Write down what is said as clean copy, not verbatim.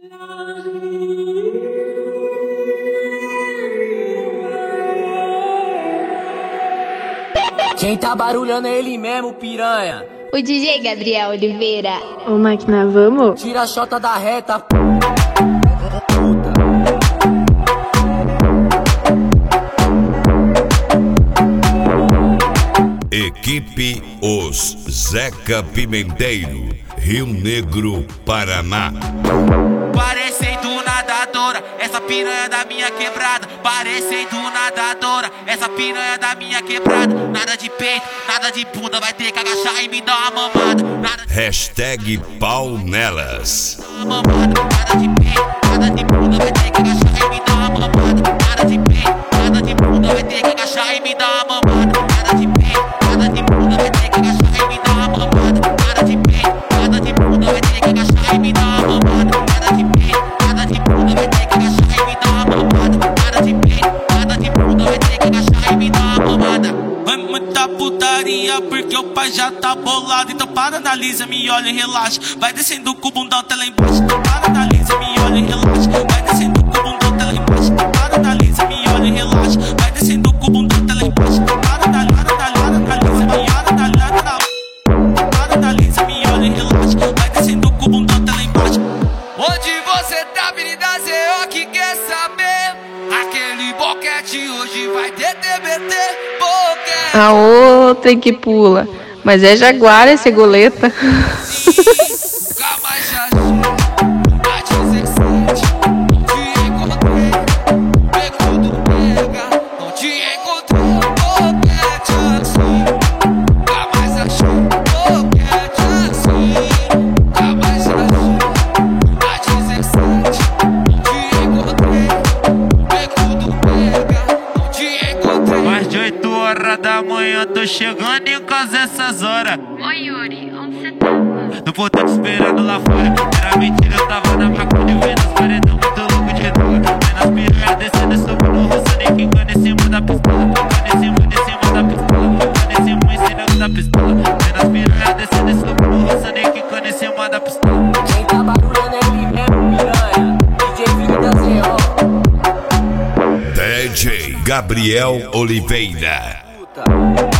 Quem tá barulhando é ele mesmo, piranha. O DJ Gabriel Oliveira. Ô máquina, vamos? Tira a chota da reta. Equipe Os Zeca Pimenteiro, Rio Negro, Paraná. Parecendo nadadora, essa piranha da minha quebrada. Parecendo nadadora, essa piranha da minha quebrada. Nada de peito, nada de bunda, vai ter que agachar e me dar uma mamada. Hashtag pau nelas. Nada de peito, nada de bunda, vai ter que agachar e me dar uma mamada. Nada de peito, nada de bunda, vai ter que agachar e me dar uma mamada. Nada de peito, nada de bunda, vai ter que agachar e me dar uma mamada. Nada de peito, nada de bunda, vai ter que agachar e me dar uma mamada. Nada de peito, nada de bunda, vai ter que agachar e me dar uma mamada. Nada de peito, nada de bunda, vai ter que agachar e me dar uma mamada. Vai muita putaria porque o pai já tá bolado. Então para, analisa, me olha e relaxa. Vai descendo com o bundão até lá embaixo. Para, analisa, me olha e relaxa. Vai descendo com o bundão até lá embaixo. Para, analisa, me olha e relaxa. Vai descendo com o bundão até lá embaixo. Para, analisa, me olha e relaxa. Vai descendo com o bundão até lá embaixo. Onde você tá, Avenida ZO, que quer saber? Aquele boquete hoje vai ter TBT. Boquete. A outra que pula. Mas é Jaguar esse goleta. Nunca mais já a 17. Não te encontrei. Pegou do pega. Não te encontrei. Boquete assim. Nunca mais achei. Boquete assim. Nunca mais achei. A 17. Não te encontrei. Pegou do pega. Não te encontrei. Mais de 8 horas da manhã, tô chegando em casa essas horas. Oi, Yuri, onde você tá? No portão te esperando lá fora. Era mentira, eu tava na maconha vendo os paredão muito louco de droga. Vendo as piranhas descendo, subindo no roçando e quicando em cima da pistola. Quicando em cima da pistola. Quicando em cima da pistola. Vendo as piranhas descendo, subindo no roçando e quicando em cima da pistola. Quem tá barulhando é ele mesmo, piranha. DJ Vida ZO. DJ Gabriel Oliveira. Puta.